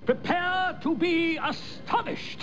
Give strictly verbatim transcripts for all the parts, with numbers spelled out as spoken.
Prepare to be astonished.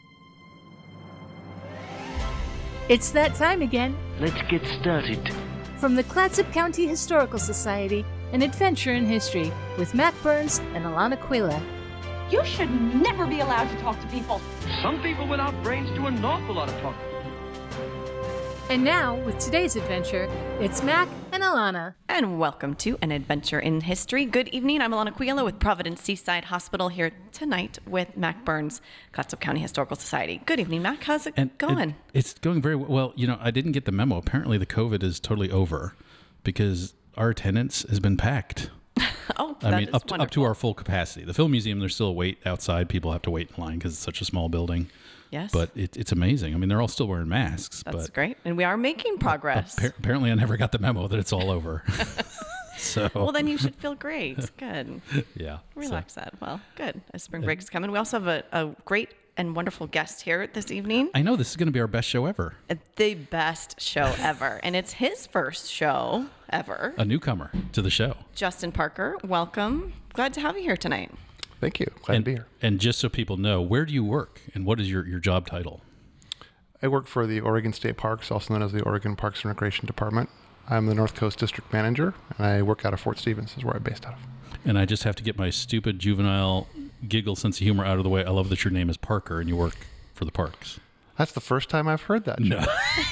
It's that time again. Let's get started. From the Clatsop County Historical Society, an adventure in history with Mac Burns and Alana Quila. You should never be allowed to talk to people. Some people without brains do an awful lot of talking. And now, with today's adventure, it's Mac and Alana. And welcome to An Adventure in History. Good evening. I'm Alana Quila with Providence Seaside Hospital here tonight with Mac Burns, Clatsop County Historical Society. Good evening, Mac. How's it and going? It, it's going very well. You know, I didn't get the memo. Apparently, the COVID is totally over because our attendance has been packed. Oh, I that mean, is up to, wonderful. up to our full capacity. The Film Museum, there's still a wait outside. People have to wait in line because it's such a small building. Yes. But it, it's amazing. I mean, they're all still wearing masks. That's but, great. And we are making progress. But apparently, I never got the memo that it's all over. So Well, then you should feel great. Good. yeah. Relax so. that. Well, good. As spring break is coming. We also have a, a great and wonderful guest here this evening. I know this is going to be our best show ever. The best show ever. And it's his first show ever. A newcomer to the show. Justin Parker, welcome. Glad to have you here tonight. Thank you. Glad and, to be here. And just so people know, where do you work and what is your, your job title? I work for the Oregon State Parks, also known as the Oregon Parks and Recreation Department. I'm the North Coast District Manager, and I work out of Fort Stevens, is where I'm based out of. And I just have to get my stupid juvenile giggle sense of humor out of the way. I love that your name is Parker and you work for the parks. That's the first time I've heard that. No.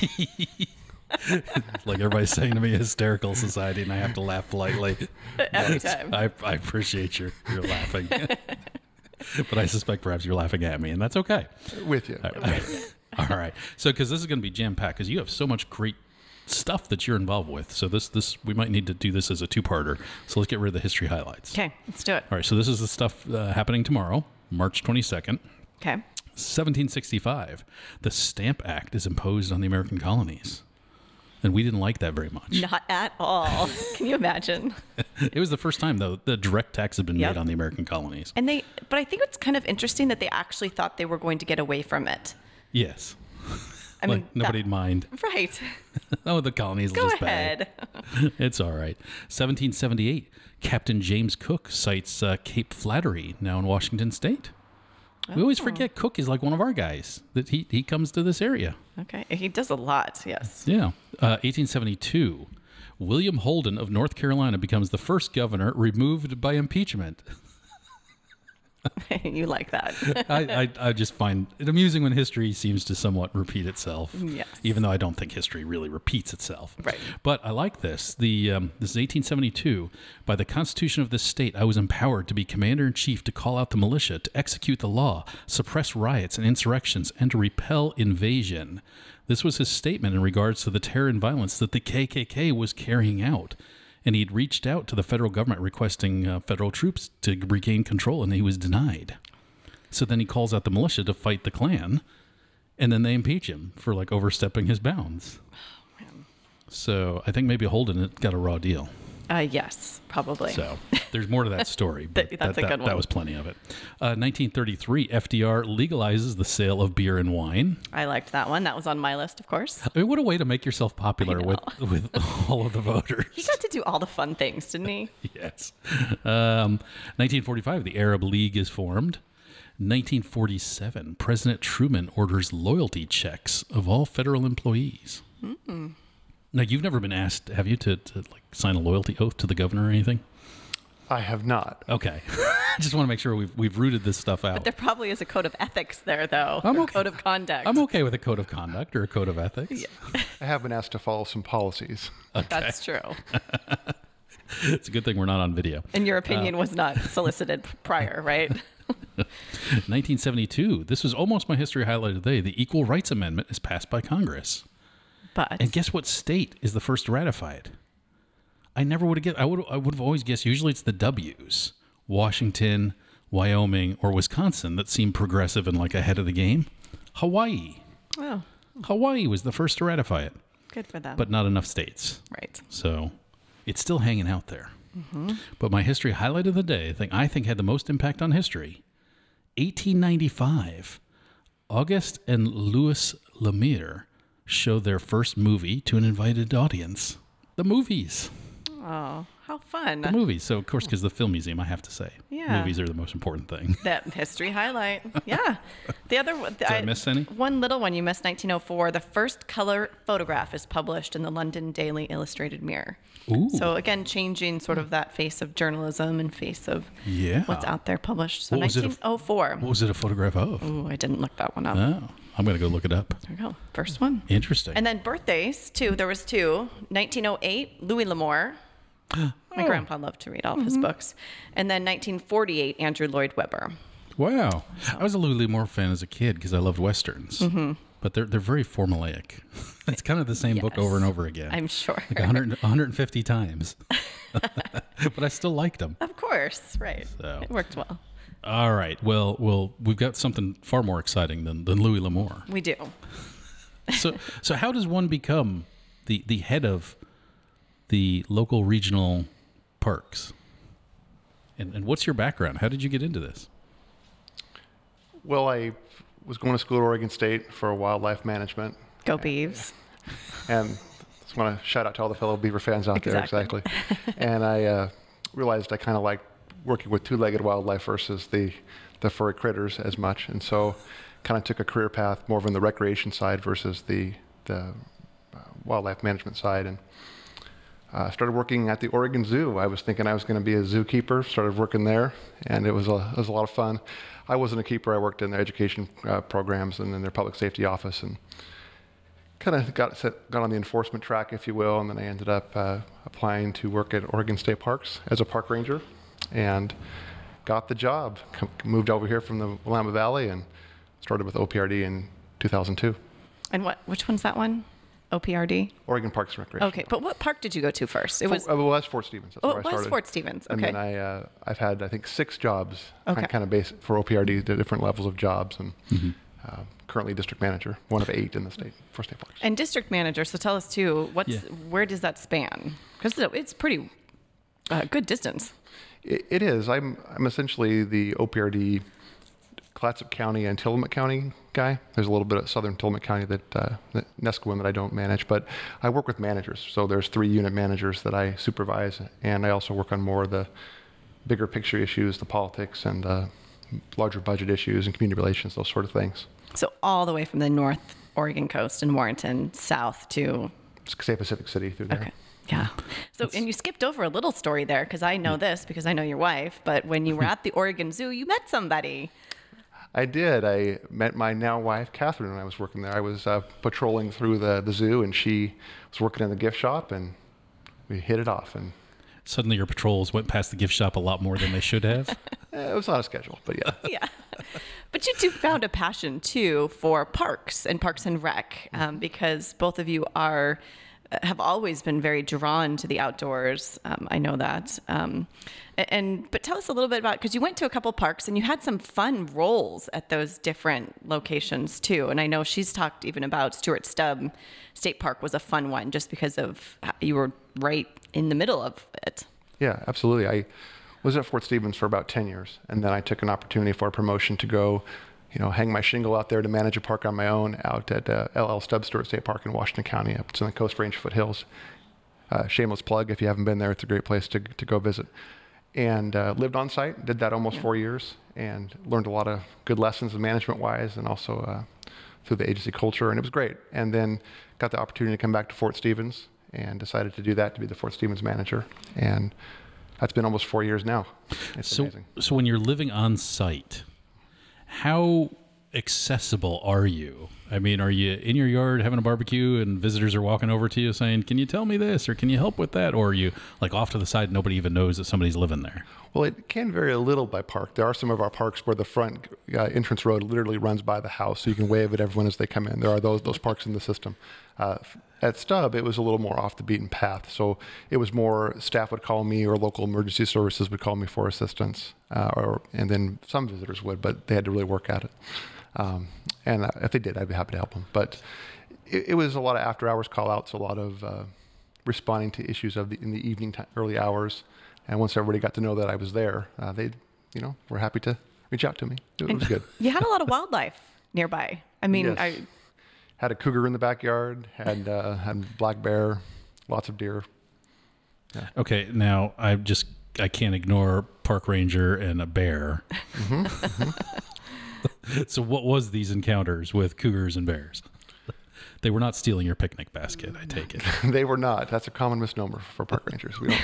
Like everybody's saying to me, hysterical society, and I have to laugh politely. Every time. I, I appreciate your, your laughing. But I suspect perhaps you're laughing at me, and that's okay. With you. All right. All right. So, because this is going to be jam-packed, because you have so much great stuff that you're involved with. So this, this we might need to do this as a two-parter. So let's get rid of the history highlights. Okay, let's do it. All right. So this is the stuff uh, happening tomorrow, March twenty-second. Okay. seventeen sixty-five. The Stamp Act is imposed on the American colonies. And we didn't like that very much. Not at all. Can you imagine? It was the first time, though, the direct tax had been Yep. made on the American colonies. And they, but I think it's kind of interesting that they actually thought they were going to get away from it. Yes. I Like, mean, nobody'd that- mind. Right. Oh, the colonies will Go just ahead. pay. It's all right. seventeen seventy-eight. Captain James Cook sights uh, Cape Flattery, now in Washington State. We always forget Cook is like one of our guys, that he, he comes to this area. Okay. He does a lot. Yes. Yeah. Uh, eighteen seventy-two. William Holden of North Carolina becomes the first governor removed by impeachment. You like that. I, I, I just find it amusing when history seems to somewhat repeat itself. Yes. Even though I don't think history really repeats itself. Right. But I like this. The um, this is eighteen seventy-two. By the Constitution of this state, I was empowered to be commander-in-chief to call out the militia, to execute the law, suppress riots and insurrections, and to repel invasion. This was his statement in regards to the terror and violence that the K K K was carrying out. And he'd reached out to the federal government requesting uh, federal troops to regain control, and he was denied. So then he calls out the militia to fight the Klan, and then they impeach him for like overstepping his bounds. Oh, man. So I think maybe Holden got a raw deal. Uh, yes, probably. So there's more to that story. But That- that's that, a good that, one. That was plenty of it. Uh, nineteen thirty-three, F D R legalizes the sale of beer and wine. I liked that one. That was on my list, of course. I mean, what a way to make yourself popular I with, with all of the voters. He got to do all the fun things, didn't he? Yes. Um, nineteen forty-five, the Arab League is formed. nineteen forty-seven, President Truman orders loyalty checks of all federal employees. Mm-mm. Now, you've never been asked, have you, to, to like sign a loyalty oath to the governor or anything? I have not. Okay. I just want to make sure we've we've rooted this stuff out. But there probably is a code of ethics there, though. I'm or okay. Code of conduct. I'm okay with a code of conduct or a code of ethics. I have been asked to follow some policies. That's true. It's a good thing we're not on video. And your opinion was not solicited prior, right? nineteen seventy-two, this was almost my history highlight of the day. The Equal Rights Amendment is passed by Congress. But And guess what state is the first to ratify it? I never would have guessed. I would I would have always guessed. Usually it's the W's, Washington, Wyoming, or Wisconsin, that seem progressive and like ahead of the game. Hawaii. oh, Hawaii was the first to ratify it, good for them. but not enough states. right. So it's still hanging out there. But my history highlight of the day, I think I think had the most impact on history. eighteen ninety-five, Auguste and Louis Lumiere show their first movie to an invited audience. The movies. Oh, how fun. The movies. So, of course, because the film museum, I have to say, Yeah. movies are the most important thing. That history highlight. Yeah. The other one. Did I, I miss any? One little one you missed, nineteen oh four. The first color photograph is published in the London Daily Illustrated Mirror. Ooh. So, again, changing sort of that face of journalism and face of Yeah. what's out there published. So, What was it nineteen oh four. What was it a photograph of? Ooh, I didn't look that one up. Oh, I'm going to go look it up. There we go. First one. Interesting. And then birthdays, too. There was two. nineteen oh eight, Louis L'Amour. My grandpa loved to read all of his books. And then nineteen forty-eight, Andrew Lloyd Webber. Wow. I was a Louis L'Amour fan as a kid because I loved Westerns. Mm-hmm. But they're they're very formulaic. It's kind of the same book Yes, over and over again. I'm sure. Like one hundred, one hundred fifty times. But I still liked them. Of course, right. So. It worked well. All right. Well, well, we've got something far more exciting than, than Louis L'Amour. We do. So, so how does one become the, the head of the local regional parks? And, and what's your background? How did you get into this? Well, I was going to school at Oregon State for wildlife management. Go Beavs. And just want to shout out to all the fellow Beaver fans out Exactly. there. Exactly. And I uh, realized I kind of liked working with two-legged wildlife versus the, the furry critters as much. And so kind of took a career path more on the recreation side versus the, the uh, wildlife management side. And uh, started working at the Oregon Zoo. I was thinking I was going to be a zookeeper, started working there, and it was a, it was a lot of fun. I wasn't a keeper. I worked in their education uh, programs and in their public safety office, and kind of got set, got on the enforcement track, if you will, and then I ended up uh, applying to work at Oregon State Parks as a park ranger, and got the job. Com- moved over here from the Willamette Valley and started with O P R D in two thousand two. And what? Which one's that one? O P R D? Oregon Parks and Recreation. Okay, but what park did you go to first? It Fort, was. uh, well, that's Fort Stevens. That's Oh, where it I was started. Fort Stevens. And Okay. then I, uh, I've had, I think, six jobs, Okay. kind of based for O P R D, the different levels of jobs, and uh, currently district manager, one of eight in the state for state parks. And district manager. So tell us too. What's Yeah. where does that span? Because it's pretty uh, good distance. It, it is. I'm, I'm essentially the O P R D Clatsop County and Tillamook County guy. There's a little bit of southern Tillamook County that, uh, that Nesquin that I don't manage, but I work with managers. So there's three unit managers that I supervise, and I also work on more of the bigger picture issues, the politics and the larger budget issues and community relations, those sort of things. So all the way from the North Oregon coast in Warrenton south to. Say Pacific City through there. Okay. Yeah. So, and you skipped over a little story there because I know this because I know your wife. But when you were at the Oregon Zoo, you met somebody. I did. I met my now wife, Catherine, when I was working there. I was uh, patrolling through the, the zoo, and she was working in the gift shop, and we hit it off. And Suddenly your patrols went past the gift shop a lot more than they should have. eh, it was on a schedule, but yeah. Yeah. But you two found a passion too for parks and Parks and Rec um, because both of you are have always been very drawn to the outdoors. Um, I know that. Um, and but tell us a little bit about because you went to a couple parks and you had some fun roles at those different locations too. And I know she's talked even about Stuart Stubb State Park was a fun one just because of how you were right in the middle of it. Yeah, absolutely. I was at Fort Stevens for about ten years, and then I took an opportunity for a promotion to go, you know, hang my shingle out there to manage a park on my own out at uh, L L Stubbs Stewart State Park in Washington County. It's in the Coast Range foothills. Uh, shameless plug, if you haven't been there, it's a great place to to go visit. And uh, lived on site, did that almost yeah. four years, and learned a lot of good lessons management-wise, and also uh, through the agency culture, and it was great. And then got the opportunity to come back to Fort Stevens, and decided to do that to be the Fort Stevens manager, and that's been almost four years now. It's so, amazing. So when you're living on site, how accessible are you? I mean, are you in your yard having a barbecue and visitors are walking over to you saying, can you tell me this or can you help with that? Or are you like off to the side, nobody even knows that somebody's living there? Well, it can vary a little by park. There are some of our parks where the front uh, entrance road literally runs by the house, so you can wave at everyone as they come in. There are those those parks in the system. Uh, at Stubb, it was a little more off the beaten path, so it was more staff would call me or local emergency services would call me for assistance, uh, or and then some visitors would, but they had to really work at it. Um, and uh, if they did, I'd be happy to help them. But it, it was a lot of after-hours call-outs, a lot of uh, responding to issues of the in the evening, t- early hours. And once everybody got to know that I was there, uh, they, you know, were happy to reach out to me. It And was good. You had a lot of wildlife nearby. I mean, Yes. I Had a cougar in the backyard. Had uh, had black bear, lots of deer. Okay, now I just I can't ignore park ranger and a bear. Mm-hmm. Mm-hmm. So what was these encounters with cougars and bears? They were not stealing your picnic basket, I take it. They were not. That's a common misnomer for park rangers. We don't.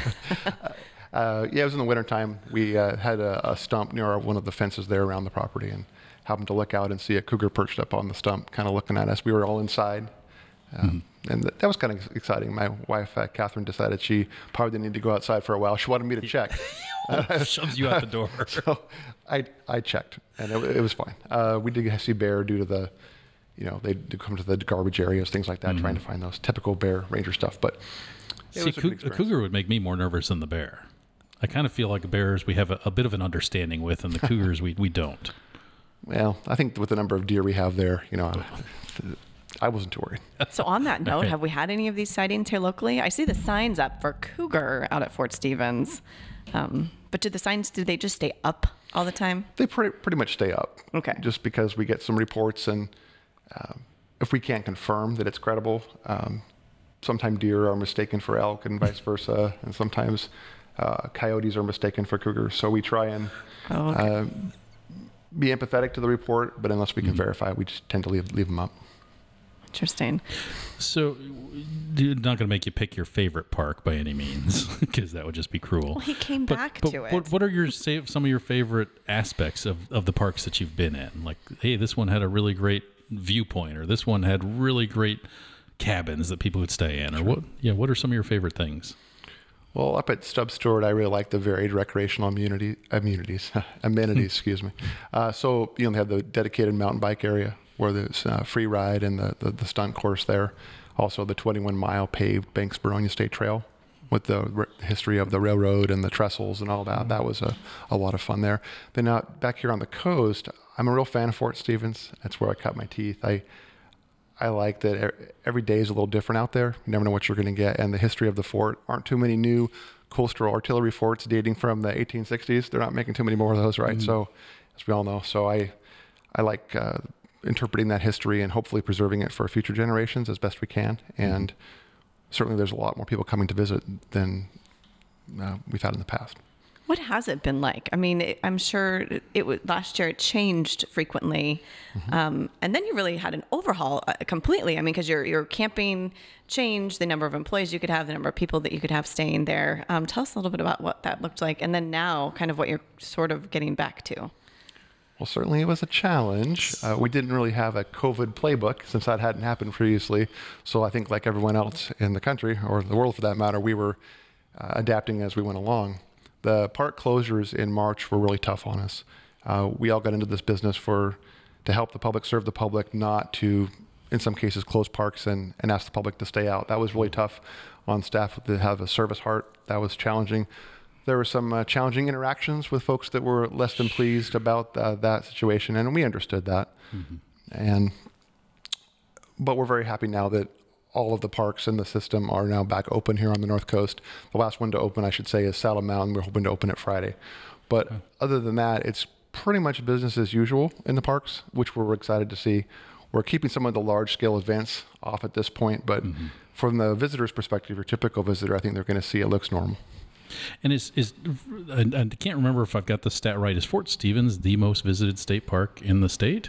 uh, yeah, it was in the wintertime. We uh, had a, a stump near our, one of the fences there around the property, and happened to look out and see a cougar perched up on the stump, kind of looking at us. We were all inside. Um, mm-hmm. And th- that was kind of exciting. My wife, uh, Catherine, decided she probably didn't need to go outside for a while. She wanted me to check. Shoves you out the door. So I I checked, and it, it was fine. Uh, we did see bear due to the, you know, they did come to the garbage areas, things like that, mm-hmm. trying to find those typical bear ranger stuff. But it see, was a, co- good a cougar would make me more nervous than the bear. I kind of feel like bears we have a, a bit of an understanding with, and the cougars we, we don't. Well, I think with the number of deer we have there, you know, I wasn't too worried. So on that note, Right. have we had any of these sightings here locally? I see the signs up for cougar out at Fort Stevens. Um, but do the signs, do they just stay up all the time? They pretty pretty much stay up. Okay. Just because we get some reports, and um, if we can't confirm that it's credible, um, sometimes deer are mistaken for elk and vice versa, and sometimes uh, coyotes are mistaken for cougars. So we try and Oh, okay. uh, be empathetic to the report, but unless we can Mm-hmm. verify, we just tend to leave leave them up. Interesting. So, dude, not going to make you pick your favorite park by any means, because that would just be cruel. Well, he came But- back but to it. What, what are your say, some of your favorite aspects of, of the parks that you've been in? Like, hey, this one had a really great viewpoint, or this one had really great cabins that people could stay in, or what? Yeah, what are some of your favorite things? Well, up at Stubb Stewart, I really like the varied recreational immunity, immunities, amenities, excuse me. Uh, so, you know, they have the dedicated mountain bike area where there's uh, free ride and the, the, the stunt course there. Also, the twenty-one mile paved Banks Beronia State Trail with the re- history of the railroad and the trestles and all that. That was a, a lot of fun there. Then out back here on the coast, I'm a real fan of Fort Stevens. That's where I cut my teeth. I I like that e- every day is a little different out there. You never know what you're going to get. And the history of the fort, aren't too many new coastal artillery forts dating from the eighteen sixties. They're not making too many more of those, right? Mm-hmm. So, as we all know, so I, I like uh, interpreting that history and hopefully preserving it for future generations as best we can. And mm-hmm. certainly there's a lot more people coming to visit than uh, we've had in the past. What has it been like? I mean, it, I'm sure it, it was last year. It changed frequently, mm-hmm. um, and then you really had an overhaul uh, completely. I mean, because your your camping changed, the number of employees you could have, the number of people that you could have staying there. Um, tell us a little bit about what that looked like, and then now, kind of what you're sort of getting back to. Well, certainly it was a challenge. Uh, we didn't really have a COVID playbook since that hadn't happened previously. So I think, like everyone else in the country or the world for that matter, we were uh, adapting as we went along. The park closures in March were really tough on us. Uh, we all got into this business for to help the public, serve the public, not to, in some cases, close parks and, and ask the public to stay out. That was really tough on staff to have a service heart. That was challenging. There were some uh, challenging interactions with folks that were less than pleased about uh, that situation, and we understood that. Mm-hmm. And but we're very happy now that all of the parks in the system are now back open here on the North Coast. The last one to open, I should say, is Saddle Mountain. We're hoping to open it Friday. But okay. other than that, it's pretty much business as usual in the parks, which we're excited to see. We're keeping some of the large-scale events off at this point, but mm-hmm. from the visitor's perspective, your typical visitor, I think they're going to see it looks normal. And is is I can't remember if I've got the stat right. Is Fort Stevens the most visited state park in the state?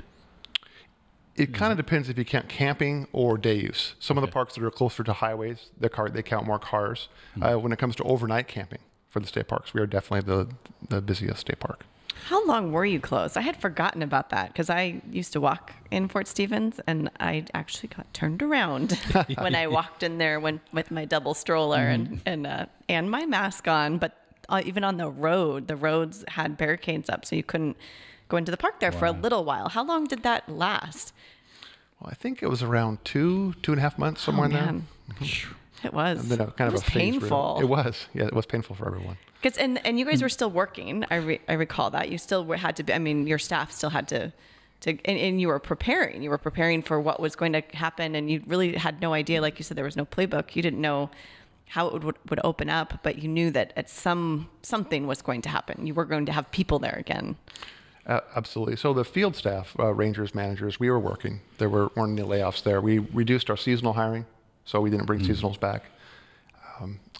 It kind of depends if you count camping or day use. Some okay. of the parks that are closer to highways, the car, they count more cars. Mm-hmm. Uh, when it comes to overnight camping for the state parks, we are definitely the the busiest state park. How long were you closed? I had forgotten about that because I used to walk in Fort Stevens, and I actually got turned around when I walked in there when, with my double stroller mm-hmm. and and uh, and my mask on. But uh, even on the road, the roads had barricades up, so you couldn't go into the park there wow. for a little while. How long did that last? Well, I think it was around two, two and a half months, somewhere oh, in there. Mm-hmm. It was. And then a, kind it of was a phase painful. It was. Yeah, it was painful for everyone. Because and, and you guys were still working. I re, I recall that you still were, had to be. I mean, your staff still had to, to and, and you were preparing. You were preparing for what was going to happen, and you really had no idea. Like you said, there was no playbook. You didn't know how it would, would, would open up, but you knew that at some something was going to happen. You were going to have people there again. Uh, absolutely. So the field staff, uh, rangers, managers, we were working. There were, weren't any layoffs there. We reduced our seasonal hiring, so we didn't bring mm-hmm. seasonals back. Um,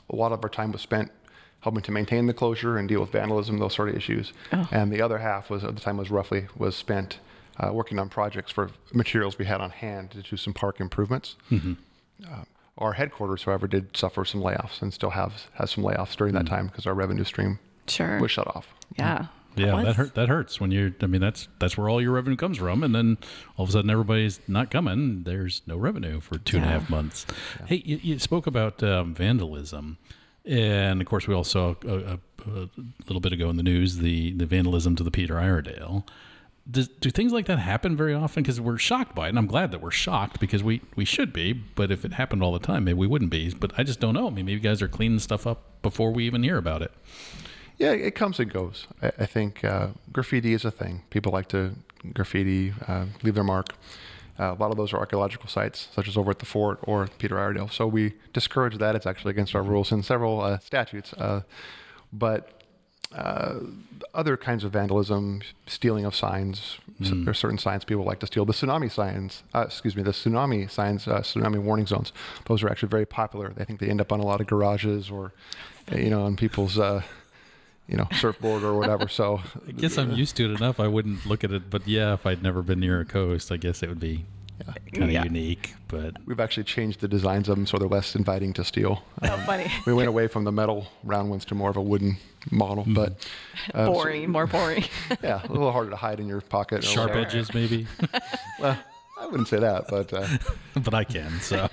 a lot of our time was spent helping to maintain the closure and deal with vandalism, those sort of issues. Oh. And the other half was, of the time was roughly, was spent uh, working on projects for materials we had on hand to do some park improvements. Mm-hmm. Uh, our headquarters, however, did suffer some layoffs and still have has some layoffs during that time because our revenue stream Sure. was shut off. Yeah. Yeah, was- that hurt. That hurts when you're. I mean, that's that's where all your revenue comes from, and then all of a sudden everybody's not coming. There's no revenue for two and a Yeah. half months. Hey, you, you spoke about um, vandalism, and of course we all saw a, a, a little bit ago in the news the the vandalism to the Peter Iredale. Does, do things like that happen very often? Because we're shocked by it, and I'm glad that we're shocked because we, we should be. But if it happened all the time, maybe we wouldn't be. But I just don't know. I mean, maybe you guys are cleaning stuff up before we even hear about it. Yeah, it comes and goes. I, I think uh, graffiti is a thing. People like to graffiti, uh, leave their mark. Uh, a lot of those are archaeological sites, such as over at the fort or Peter Iredale. So we discourage that. It's actually against our rules in several uh, statutes. Uh, but uh, other kinds of vandalism, stealing of signs. Mm. There are certain signs people like to steal. The tsunami signs, uh, excuse me, the tsunami signs, uh, tsunami warning zones. Those are actually very popular. I think they end up on a lot of garages or, you know, on people's. Uh, you know, surfboard or whatever. So I guess I'm used to it enough. I wouldn't look at it, but yeah, if I'd never been near a coast, I guess it would be yeah. kind of Yeah. unique. But we've actually changed the designs of them so they're less inviting to steal. Oh, funny. We went away from the metal round ones to more of a wooden model, but uh, boring, so, more boring. yeah, a little harder to hide in your pocket. or sharp whatever. edges, maybe. Well, I wouldn't say that, but uh, But I can. So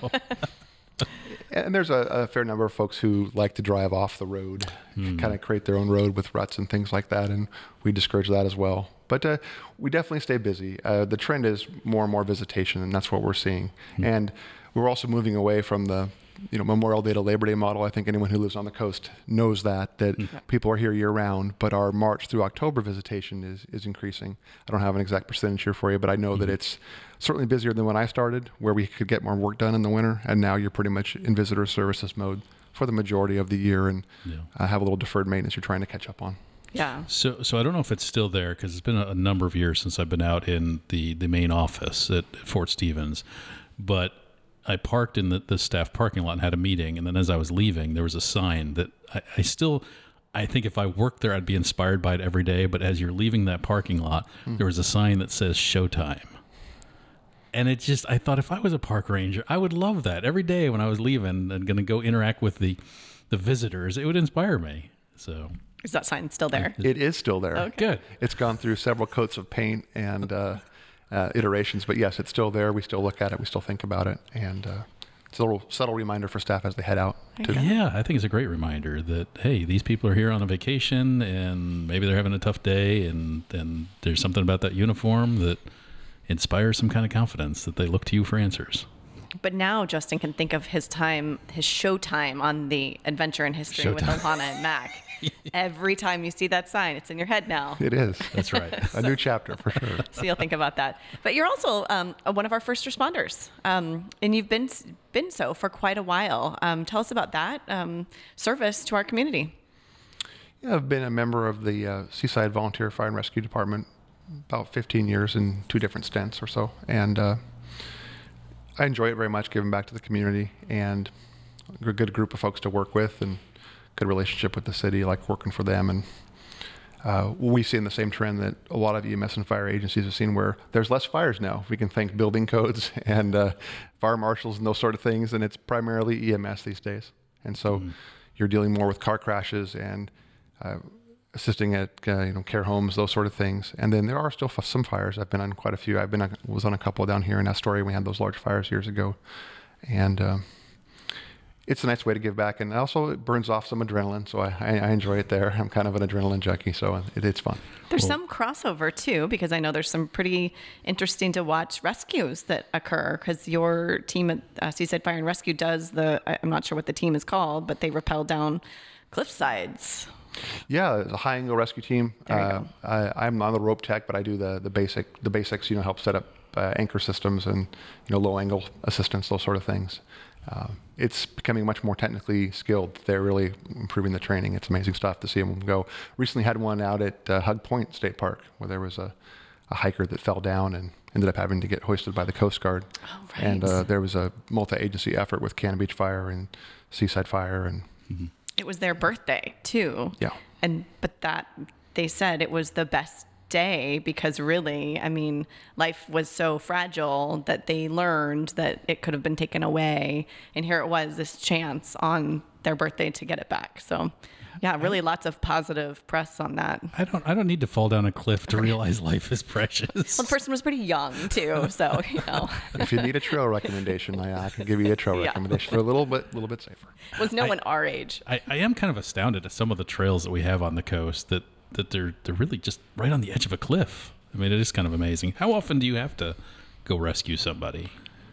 and there's a, a fair number of folks who like to drive off the road, Hmm. kind of create their own road with ruts and things like that, and we discourage that as well. But uh, we definitely stay busy. Uh, the trend is more and more visitation, and that's what we're seeing. Hmm. And we're also moving away from the you know Memorial Day to Labor Day model. I think anyone who lives on the coast knows that that Hmm. people are here year round, but our March through October visitation is is increasing. I don't have an exact percentage here for you, but I know that it's certainly busier than when I started, where we could get more work done in the winter, and now you're pretty much in visitor services mode for the majority of the year, and Yeah. uh, have a little deferred maintenance you're trying to catch up on. Yeah. So, so I don't know if it's still there because it's been a, a number of years since I've been out in the, the main office at, at Fort Stevens, but I parked in the, the staff parking lot and had a meeting. And then as I was leaving, there was a sign that I, I still, I think if I worked there, I'd be inspired by it every day. But as you're leaving that parking lot, mm. there was a sign that says showtime. And it just, I thought if I was a park ranger, I would love that every day when I was leaving and going to go interact with the, the visitors. It would inspire me. So Is that sign still there? It is still there. Okay. good. It's gone through several coats of paint and uh, uh, iterations, but yes, it's still there. We still look at it. We still think about it. And uh, it's a little subtle reminder for staff as they head out. To, Yeah, I think it's a great reminder that, hey, these people are here on a vacation and maybe they're having a tough day, and, and there's something about that uniform that inspires some kind of confidence that they look to you for answers. But now Justin can think of his time, his show time on the Adventure in History with Showtime. Alana and Mac. Every time you see that sign, it's in your head now. It is. That's right. A new chapter for sure. So you'll think about that. But you're also um, one of our first responders, um, and you've been been so for quite a while. Um, tell us about that um, service to our community. Yeah, I've been a member of the uh, Seaside Volunteer Fire and Rescue Department about fifteen years in two different stints or so, and uh, I enjoy it very much, giving back to the community, and a good group of folks to work with, and good relationship with the city, like working for them. And uh, we've seen the same trend that a lot of E M S and fire agencies have seen, where there's less fires now. We can thank building codes and uh, fire marshals and those sort of things, and it's primarily E M S these days. And so mm. you're dealing more with car crashes and uh, assisting at uh, you know care homes, those sort of things. And then there are still f- some fires. I've been on quite a few. I've been on, was on a couple down here in Astoria. We had those large fires years ago, and uh, it's a nice way to give back. And also it burns off some adrenaline, so I, I, I enjoy it there. I'm kind of an adrenaline junkie, so it, it's fun. There's Well- some crossover too, because I know there's some pretty interesting to watch rescues that occur. Because your team at uh, Seaside Fire and Rescue does the, I'm not sure what the team is called, but they rappel down cliff sides. Yeah, it's a high angle rescue team. There you Uh, go. I, I'm not the rope tech, but I do the the basic the basics. You know, help set up uh, anchor systems and you know low angle assistance, those sort of things. Uh, it's becoming much more technically skilled. They're really improving the training. It's amazing stuff to see them go. Recently had one out at uh, Hug Point State Park where there was a, a hiker that fell down and ended up having to get hoisted by the Coast Guard. Oh, right. And uh, there was a multi-agency effort with Cannon Beach Fire and Seaside Fire and Mm-hmm. It was their birthday too. Yeah. And but that they said it was the best day because really, I mean, life was so fragile that they learned that it could have been taken away. And here it was, this chance on their birthday to get it back. So yeah, really lots of positive press on that. I don't I don't need to fall down a cliff to realize life is precious. Well, the person was pretty young too, so you know. If you need a trail recommendation, I, I can give you a trail Yeah. recommendation. They're a little bit, little bit safer. Was no I- one our age. I, I am kind of astounded at some of the trails that we have on the coast that, that they're they're really just right on the edge of a cliff. I mean, it is kind of amazing. How often do you have to go rescue somebody?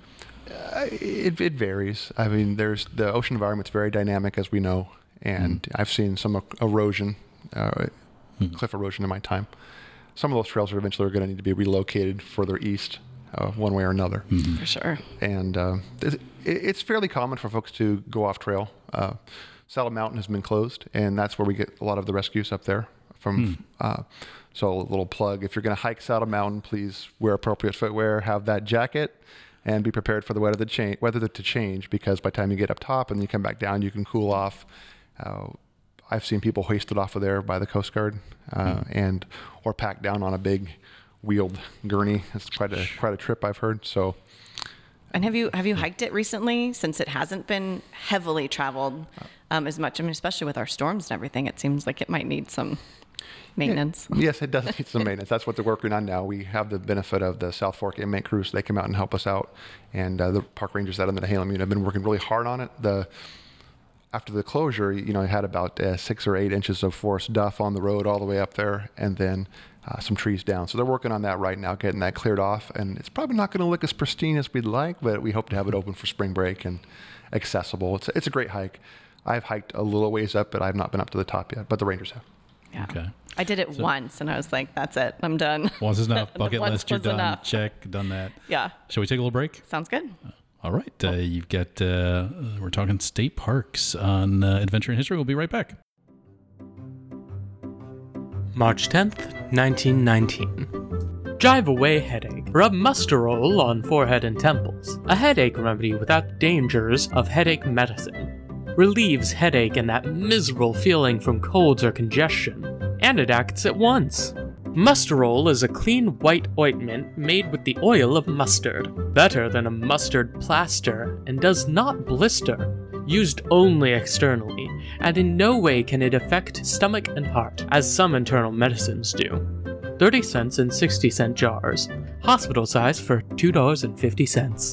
Uh, it, it varies. I mean, there's the ocean environment's very dynamic, as we know, and mm. I've seen some erosion, uh, mm. cliff erosion in my time. Some of those trails are eventually going to need to be relocated further east, uh, one way or another. Mm-hmm. For sure. And uh, it, it's fairly common for folks to go off trail. Uh, Saddle Mountain has been closed, and that's where we get a lot of the rescues up there. From mm. uh, so a little plug: if you're going to hike Saddle Mountain, please wear appropriate footwear, have that jacket, and be prepared for the weather to change. Weather to change, because by the time you get up top and you come back down, you can cool off. Uh, I've seen people hoisted off of there by the Coast Guard, uh, mm. and or packed down on a big wheeled gurney. It's quite a quite a trip, I've heard. So. And have you have you hiked it recently, since it hasn't been heavily traveled um, as much? I mean, especially with our storms and everything, it seems like it might need some maintenance. Yeah, yes, it does need some maintenance. That's what they're working on now. We have the benefit of the South Fork inmate crew, so they come out and help us out. And uh, the park rangers out in the Nehalem unit have been working really hard on it. The After the closure, you know, it had about uh, six or eight inches of forest duff on the road all the way up there, and then uh, some trees down. So they're working on that right now, getting that cleared off. And it's probably not going to look as pristine as we'd like, but we hope to have it open for spring break and accessible. It's it's a great hike. I've hiked a little ways up, but I've not been up to the top yet, but the rangers have. Yeah. Okay. I did it So- once, and I was like, that's it. I'm done. Once is enough. Bucket Once list, you're was done. enough. Check, done that. Yeah. Shall we take a little break? Sounds good. All right. Uh, you've got, uh, we're talking state parks on uh, Adventure in History. We'll be right back. March tenth, nineteen nineteen. Jive away headache. Rub Musterol on forehead and temples. A headache remedy without the dangers of headache medicine. Relieves headache and that miserable feeling from colds or congestion. And it acts at once. Musterol is a clean white ointment made with the oil of mustard. Better than a mustard plaster and does not blister. Used only externally, and in no way can it affect stomach and heart, as some internal medicines do. thirty cents in sixty cent jars. Hospital size for two dollars and fifty cents.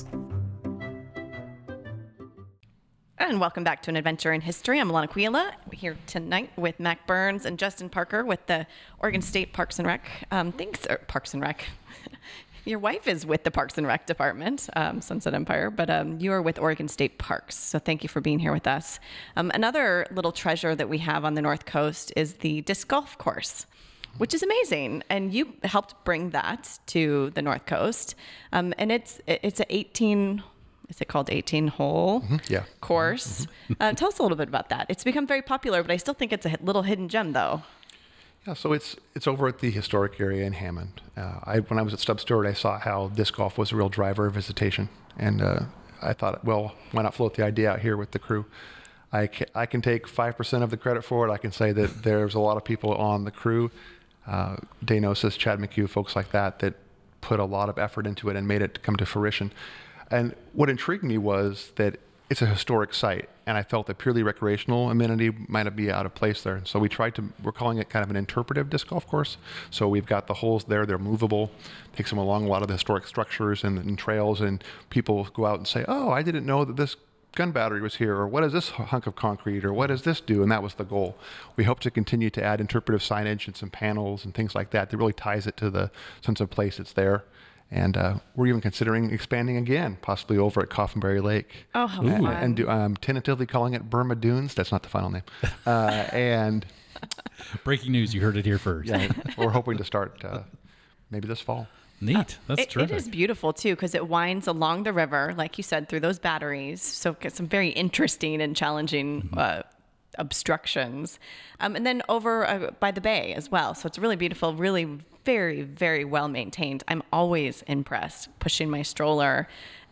And welcome back to An Adventure in History. I'm Alana Quila. We're here tonight with Mac Burns and Justin Parker with the Oregon State Parks and Rec. Um, thanks, er, Parks and Rec. Your wife is with the Parks and Rec department, um, Sunset Empire, but um, you are with Oregon State Parks. So thank you for being here with us. Um, another little treasure that we have on the North Coast is the disc golf course, which is amazing. And you helped bring that to the North Coast. Um, and it's it's an eighteen, is it called eighteen hole Mm-hmm. Yeah. course? Mm-hmm. Uh, tell us a little bit about that. It's become very popular, but I still think it's a little hidden gem though. Yeah, so it's it's over at the historic area in Hammond. Uh, I when I was at Stubb Stewart, I saw how disc golf was a real driver of visitation, and uh, I thought, well, why not float the idea out here with the crew? I can, I can take five percent of the credit for it. I can say that there's a lot of people on the crew, uh, Danosis, Chad McHugh, folks like that, that put a lot of effort into it and made it come to fruition. And what intrigued me was that it's a historic site, and I felt that purely recreational amenity might be out of place there. So we tried to, we're calling it kind of an interpretive disc golf course. So we've got the holes there, they're movable, takes them along a lot of the historic structures and, and trails, and people go out and say, oh, I didn't know that this gun battery was here, or what is this hunk of concrete, or what does this do? And that was the goal. We hope to continue to add interpretive signage and some panels and things like that that really ties it to the sense of place it's there. And uh, we're even considering expanding again, possibly over at Coffinberry Lake. Oh, how and, fun. And do, um, tentatively calling it Burma Dunes. That's not the final name. Uh, and Breaking news. You heard it here first. yeah, we're hoping to start uh, maybe this fall. Neat. That's It, it terrific. is beautiful too, because it winds along the river, like you said, through those batteries. So it's some very interesting and challenging uh, obstructions. Um, and then over uh, by the bay as well. So it's really beautiful, really very, very well maintained. I'm always impressed pushing my stroller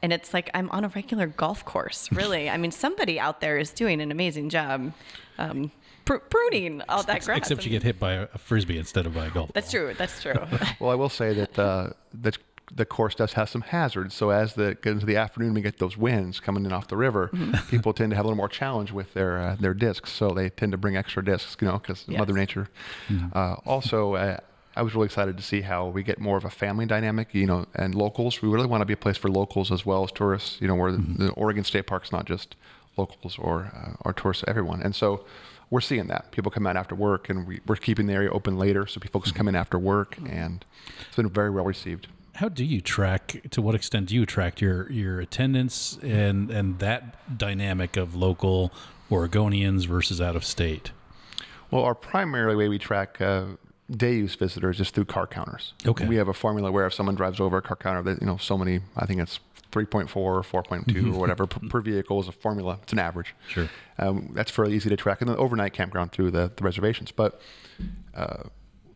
and it's like I'm on a regular golf course, really. I mean, somebody out there is doing an amazing job um, pr- pruning all that grass. Except you get hit by a, a frisbee instead of by a golf That's ball. true. That's true. Well, I will say that uh, the the course does have some hazards. So as the get into the afternoon, we get those winds coming in off the river. Mm-hmm. People tend to have a little more challenge with their uh, their discs, so they tend to bring extra discs, you know, because Yes. Mother Nature. Mm-hmm. Uh, also, uh, I was really excited to see how we get more of a family dynamic, you know, and locals. We really want to be a place for locals as well as tourists. You know, where mm-hmm. the, the Oregon State Park's not just locals or uh, or tourists, everyone, and so. We're seeing that. People come out after work, and we, we're keeping the area open later, so people come in after work, and it's been very well received. How do you track, to what extent do you track your, your attendance and, and that dynamic of local Oregonians versus out of state? Well, our primary way we track uh, day use visitors is through car counters. Okay. We have a formula where if someone drives over a car counter, that, you know, so many, I think it's three point four or four point two or whatever per, per vehicle is a formula. It's an average. Sure. Um, that's fairly easy to track. And the overnight campground through the, the reservations. But uh,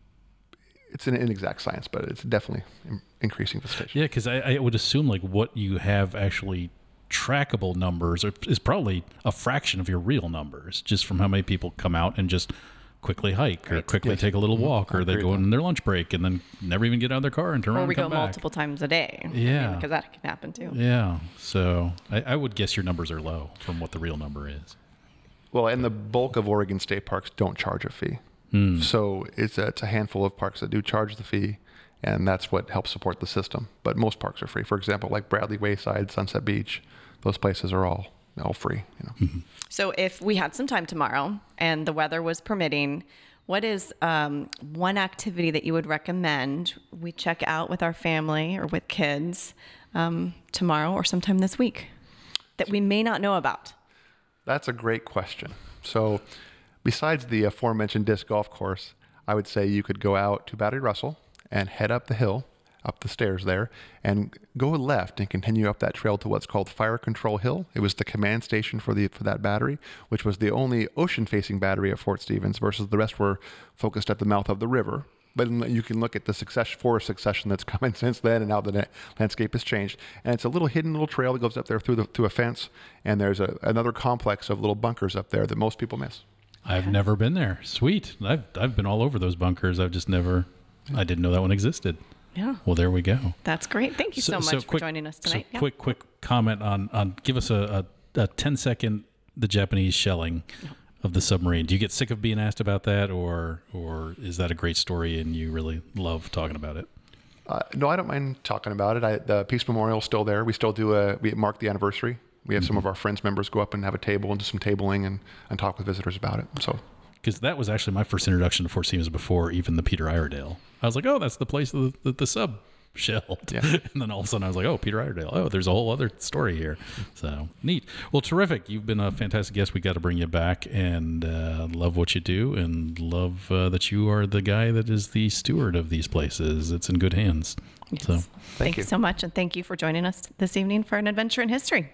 it's an inexact science, but it's definitely in- increasing visitation. Yeah, because I, I would assume like what you have actually trackable numbers are, is probably a fraction of your real numbers, just from how many people come out and just quickly hike or Right. quickly Yes. take a little walk, or they Agreed. go in their lunch break and then never even get out of their car and turn Or around we and come go back. multiple times a day. Yeah. Because that can happen too. Yeah, so I, I would guess your numbers are low from what the real number is. Well, and the bulk of Oregon State parks don't charge a fee. Hmm. So it's a, it's a handful of parks that do charge the fee, and that's what helps support the system. But most parks are free. For example, like Bradley Wayside, Sunset Beach, those places are all all free. You know. Mm-hmm. So if we had some time tomorrow and the weather was permitting, what is um, one activity that you would recommend we check out with our family or with kids um, tomorrow or sometime this week that we may not know about? That's a great question. So besides the aforementioned disc golf course, I would say you could go out to Battery Russell and head up the hill, up the stairs there, and go left and continue up that trail to what's called Fire Control Hill. It was the command station for the for that battery, which was the only ocean-facing battery at Fort Stevens, versus the rest were focused at the mouth of the river. But you can look at the success, forest succession that's come in since then, and how the landscape has changed. And it's a little hidden little trail that goes up there through the through a fence, and there's a, another complex of little bunkers up there that most people miss. I've never been there. Sweet. I've I've been all over those bunkers. I've just never, I didn't know that one existed. Yeah. Well, there we go. That's great. Thank you so, much quick, for joining us tonight. So Yeah. quick, quick comment on, on give us a, a, a ten second, the Japanese shelling of the submarine. Do you get sick of being asked about that, or or is that a great story and you really love talking about it? Uh, no, I don't mind talking about it. I, the Peace Memorial is still there. We still do a, we mark the anniversary. We have mm-hmm. some of our friends members go up and have a table and do some tabling and, and talk with visitors about it. So, because that was actually my first introduction to Fort Stevens before even the Peter Iredale. I was like, oh, that's the place that the, the, the sub shelled. Yeah. And then all of a sudden I was like, oh, Peter Iredale. Oh, there's a whole other story here. So neat. Well, terrific. You've been a fantastic guest. We got to bring you back, and uh, love what you do, and love uh, that you are the guy that is the steward of these places. It's in good hands. Yes. So thank, thank you. you so much. And thank you for joining us this evening for an adventure in history.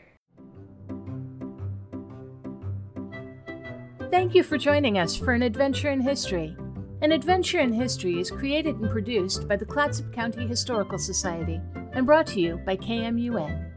Thank you for joining us for An Adventure in History. An Adventure in History is created and produced by the Clatsop County Historical Society and brought to you by K M U N.